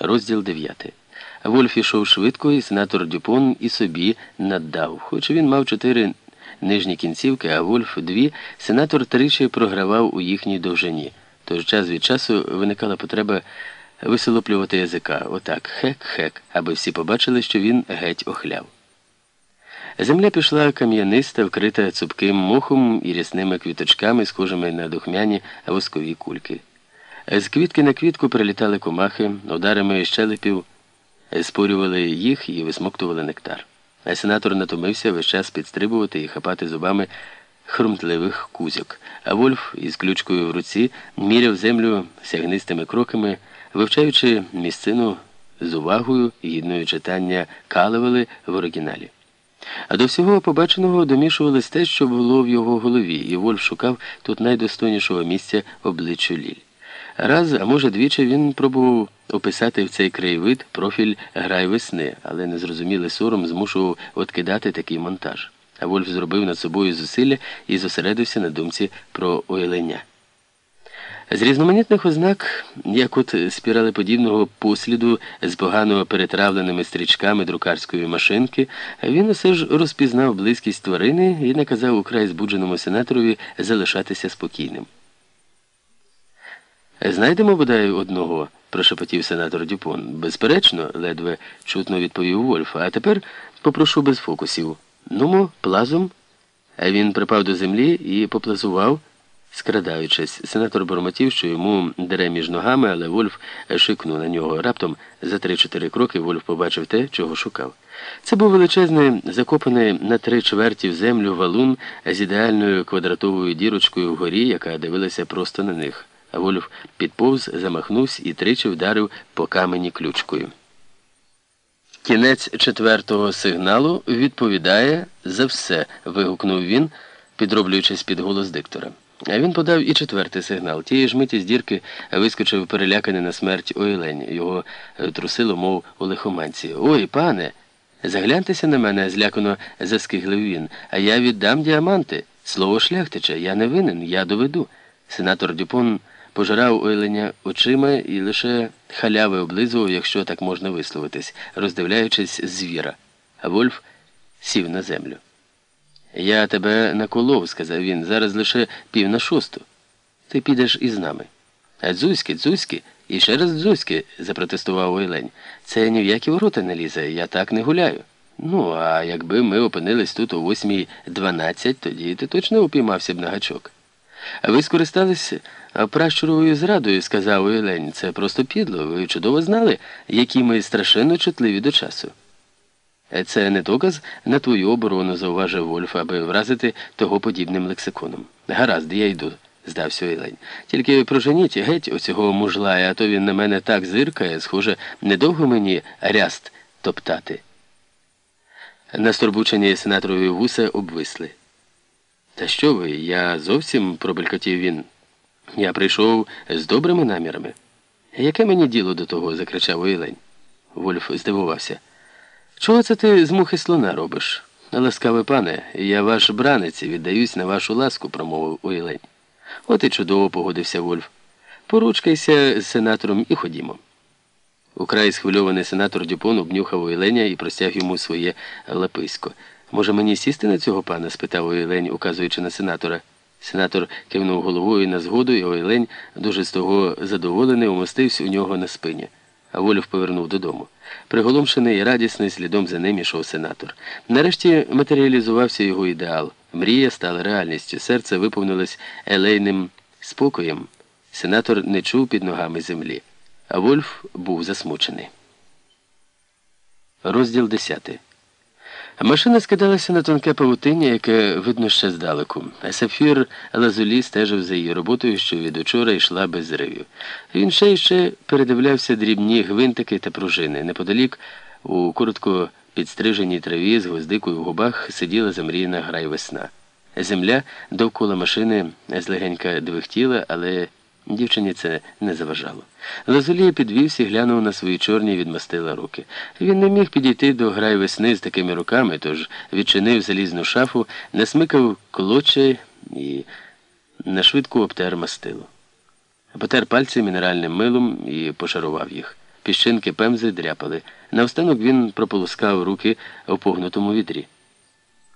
Розділ 9. Вольф ішов швидко, і сенатор Дюпон і собі наддав. Хоч він мав 4 нижні кінцівки, а Вольф 2, сенатор тричі програвав у їхній довжині. Тож час від часу виникала потреба висолоплювати язика. Отак, хек-хек, аби всі побачили, що він геть охляв. Земля пішла кам'яниста, вкрита цупким мохом і рясними квіточками, схожими на духмяні воскові кульки. З квітки на квітку прилітали комахи, ударами щелепів спорювали їх і висмоктували нектар. А сенатор натомився весь час підстрибувати і хапати зубами хрумтливих кузьок. А Вольф із ключкою в руці міряв землю сягнистими кроками, вивчаючи місцину з увагою і гідною читання Калевели в оригіналі. А до всього побаченого домішувалось те, що було в його голові, і Вольф шукав тут найдостойнішого місця обличчю Ліль. Раз, а може двічі, він пробував описати в цей краєвид профіль «Грай весни», але незрозумілий сором змушував откидати такий монтаж. А Вольф зробив над собою зусилля і зосередився на думці про Ойлення. З різноманітних ознак, як от спіралеподібного посліду з погано перетравленими стрічками друкарської машинки, він усе ж розпізнав близькість тварини і наказав украй збудженому сенаторові залишатися спокійним. «Знайдемо, бодай, одного», – прошепотів сенатор Дюпон. «Безперечно», – ледве чутно відповів Вольф. «А тепер попрошу без фокусів. Нумо, плазом». А він припав до землі і поплазував, скрадаючись. Сенатор бормотів, що йому дере між ногами, але Вольф шикнув на нього. Раптом за 3-4 кроки Вольф побачив те, чого шукав. Це був величезний, закопаний на 3/4 в землю валун з ідеальною квадратовою дірочкою вгорі, яка дивилася просто на них. А Вольф підповз, замахнувся і тричі вдарив по камені ключкою. «Кінець 4-го сигналу відповідає за все», – вигукнув він, підроблюючись під голос диктора. А він подав і 4-й сигнал. Тієї ж миті з дірки вискочив переляканий на смерть Ойлень. Його трусило, мов у лихоманці. «Ой, пане, загляньтеся на мене», – злякано заскиглив він. «А я віддам діаманти. Слово шляхтича, я не винен, я доведу». Сенатор Дюпон пожирав Ойленя очима і лише халяви облизував, якщо так можна висловитись, роздивляючись звіра. А Вольф сів на землю. «Я тебе наколов», – сказав він, – «зараз лише 5:45. Ти підеш із нами». «А дзузьки, і ще раз дзузьки», – запротестував Ойлень. «Це ні в які ворота не лізе, я так не гуляю». «Ну, а якби ми опинились тут о 8:12, тоді ти точно упіймався б на гачок». «А ви скористалися пращуровою зрадою», – сказав Ойлень. «Це просто підло, ви чудово знали, які ми страшенно чутливі до часу». «Це не доказ на твою оборону», – зауважив Вольф, аби вразити того подібним лексиконом. «Гаразд, я йду», – здався Ойлень. «Тільки проженіть геть оцього мужлая, а то він на мене так зиркає, схоже, недовго мені ряст топтати». Настурбучені сенаторові вуса обвисли. «Та що ви, я зовсім», – пробелькотів він. «Я прийшов з добрими намірами». «Яке мені діло до того?» – закричав Ойлень. Вольф здивувався. «Чого це ти з мухи слона робиш?» «Ласкавий пане, я ваш бранець і віддаюсь на вашу ласку», – промовив Ойлень. «От і чудово», – погодився Вольф. «Поручкайся з сенатором і ходімо». Украй схвильований сенатор Дюпон обнюхав Ойленя і простяг йому своє лаписько. «Може мені сісти на цього пана?» – спитав Ойлень, указуючи на сенатора. Сенатор кивнув головою на згоду, і Ойлень, дуже з того задоволений, умостився у нього на спині. А Вольф повернув додому. Приголомшений і радісний, слідом за ним ішов сенатор. Нарешті матеріалізувався його ідеал. Мрія стала реальністю, серце виповнилось елейним спокоєм. Сенатор не чув під ногами землі. А Вольф був засмучений. Розділ 10. Машина скидалася на тонке павутиння, яке видно ще здалеку. А Сапфір Лазулі стежив за її роботою, що від учора йшла без зривів. Він ще й ще передивлявся дрібні гвинтики та пружини. Неподалік, у коротко підстриженій траві з гвоздикою в губах, сиділа замріяна грай весна. Земля довкола машини злегенька двихтіла, але дівчині це не заважало. Лазулі підвівся і глянув на свої чорні відмастила руки. Він не міг підійти до грай весни з такими руками, тож відчинив залізну шафу, насмикав клоча і нашвидку обтер мастило. Потер пальці мінеральним милом і пошарував їх. піщинки пемзи дряпали. Навостанок він прополоскав руки в погнутому відрі.